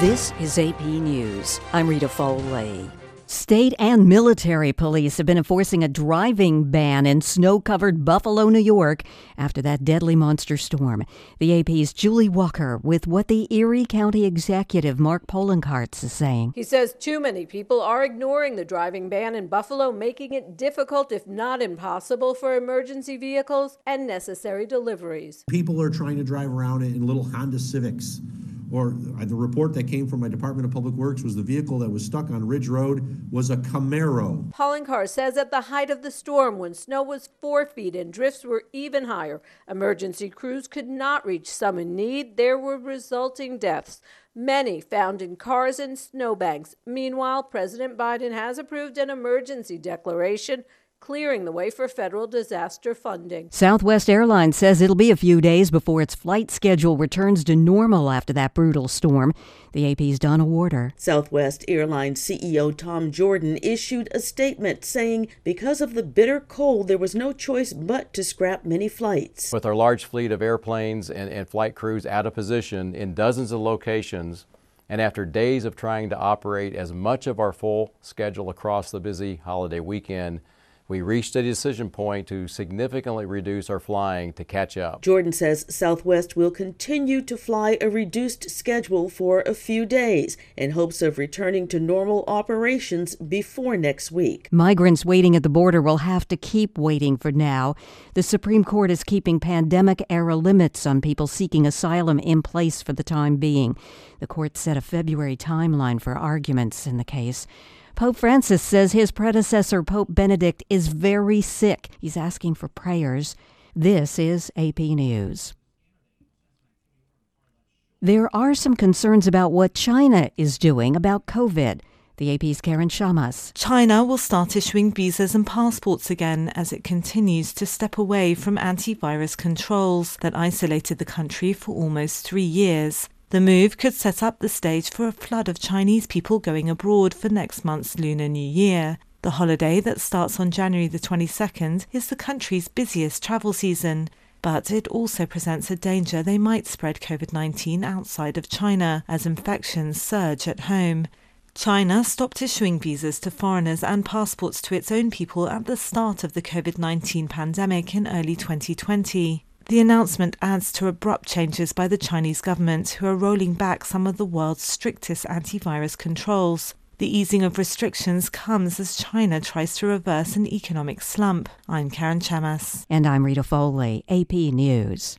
This is AP News. I'm Rita Foley. State and military police have been enforcing a driving ban in snow-covered Buffalo, New York, after that deadly monster storm. The AP's Julie Walker with what the Erie County Executive Mark Poloncarz is saying. He says too many people are ignoring the driving ban in Buffalo, making it difficult, if not impossible, for emergency vehicles and necessary deliveries. People are trying to drive around in little Honda Civics. Or the report that came from my Department of Public Works was the vehicle that was stuck on Ridge Road was a Camaro. Poloncarz says at the height of the storm, when snow was 4 feet and drifts were even higher, emergency crews could not reach some in need. There were resulting deaths, many found in cars and snowbanks. Meanwhile, President Biden has approved an emergency declaration clearing the way for federal disaster funding. Southwest Airlines says it'll be a few days before its flight schedule returns to normal after that brutal storm. The AP's Donna Warder. Southwest Airlines CEO Tom Jordan issued a statement saying because of the bitter cold, there was no choice but to scrap many flights. With our large fleet of airplanes and flight crews out of position in dozens of locations, and after days of trying to operate as much of our full schedule across the busy holiday weekend, we reached a decision point to significantly reduce our flying to catch up. Jordan says Southwest will continue to fly a reduced schedule for a few days in hopes of returning to normal operations before next week. Migrants waiting at the border will have to keep waiting for now. The Supreme Court is keeping pandemic-era limits on people seeking asylum in place for the time being. The court set a February timeline for arguments in the case. Pope Francis says his predecessor, Pope Benedict, is very sick. He's asking for prayers. This is AP News. There are some concerns about what China is doing about COVID. The AP's Karen Shamas. China will start issuing visas and passports again as it continues to step away from antivirus controls that isolated the country for almost 3 years. The move could set up the stage for a flood of Chinese people going abroad for next month's Lunar New Year. The holiday that starts on January the 22nd is the country's busiest travel season, but it also presents a danger they might spread COVID-19 outside of China as infections surge at home. China stopped issuing visas to foreigners and passports to its own people at the start of the COVID-19 pandemic in early 2020. The announcement adds to abrupt changes by the Chinese government, who are rolling back some of the world's strictest antivirus controls. The easing of restrictions comes as China tries to reverse an economic slump. I'm Karen Chamas. And I'm Rita Foley, AP News.